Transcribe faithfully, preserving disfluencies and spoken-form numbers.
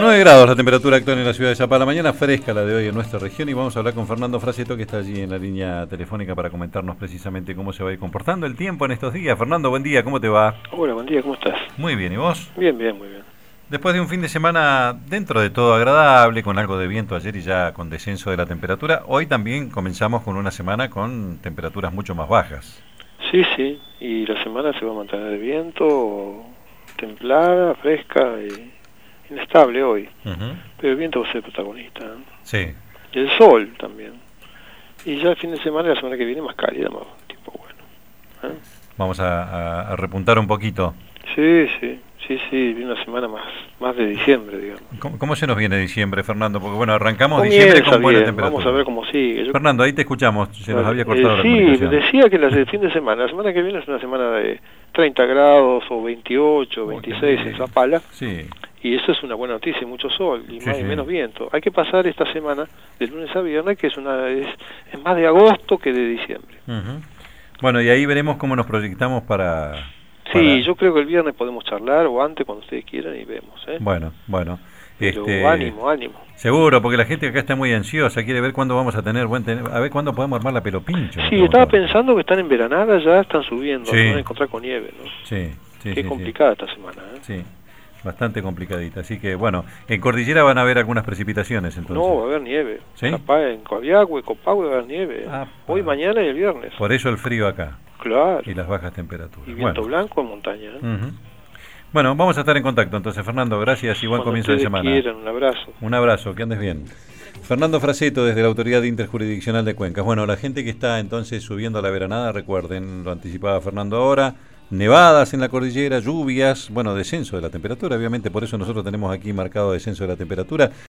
nueve grados la temperatura actual en la ciudad de Zapala. Mañana fresca la de hoy en nuestra región y vamos a hablar con Fernando Fraseto, que está allí en la línea telefónica para comentarnos precisamente cómo se va a ir comportando el tiempo en estos días. Fernando, buen día, ¿cómo te va? Hola, buen día, ¿cómo estás? Muy bien, ¿y vos? Bien, bien, muy bien. Después de un fin de semana dentro de todo agradable, con algo de viento ayer y ya con descenso de la temperatura, hoy también comenzamos con una semana con temperaturas mucho más bajas. Sí, sí, y la semana se va a mantener de viento, templada, fresca y inestable hoy. Uh-huh. Pero el viento va a ser protagonista, ¿eh? Sí. Y el sol también. Y ya el fin de semana, la semana que viene, más cálida, más tipo bueno. ¿Eh? Vamos a, a, a repuntar un poquito. Sí, sí, sí, sí, una semana más más de diciembre, digamos. ¿Cómo, cómo se nos viene diciembre, Fernando? Porque bueno, arrancamos Comienza diciembre con buena bien, temperatura. Vamos a ver cómo sigue. Yo... Fernando, ahí te escuchamos, se nos había cortado eh, la sí, comunicación. Sí, decía que la, el fin de semana, la semana que viene es una semana de treinta grados o veintiocho, veintiséis en Zapala. Sí. Y eso es una buena noticia, mucho sol y, sí, más, sí. y menos viento. Hay que pasar esta semana de lunes a viernes, que es una es, es más de agosto que de diciembre. Uh-huh. Bueno, y ahí veremos cómo nos proyectamos para... Sí, para... yo creo que el viernes podemos charlar o antes, cuando ustedes quieran, y vemos. ¿eh? Bueno, bueno. Pero este... ánimo, ánimo. Seguro, porque la gente acá está muy ansiosa, quiere ver cuándo vamos a tener buen ten... a ver cuándo podemos armar la pelopincho. Sí, estaba pensando que están en veranada, ya están subiendo, sí. se van a encontrar con nieve, ¿no? Sí, sí. Qué sí, complicada sí. esta semana, ¿eh? Sí, bastante complicadita. Así que, bueno, en Cordillera van a haber algunas precipitaciones, entonces. No, va a haber nieve. ¿Sí? Capaz en Coaviagüe, Copahue va a haber nieve. Ah, hoy, mañana y el viernes. Por eso el frío acá. Claro. Y las bajas temperaturas. Y viento bueno. blanco en montaña, ¿eh? Uh-huh. Bueno, vamos a estar en contacto entonces, Fernando. Gracias y buen Cuando comienzo de semana. Quieran, un abrazo. Un abrazo, que andes bien. Fernando Fraseto, desde la Autoridad Interjurisdiccional de Cuencas. Bueno, la gente que está entonces subiendo a la veranada, recuerden, lo anticipaba Fernando ahora, nevadas en la cordillera, lluvias, bueno, descenso de la temperatura, obviamente, por eso nosotros tenemos aquí marcado descenso de la temperatura.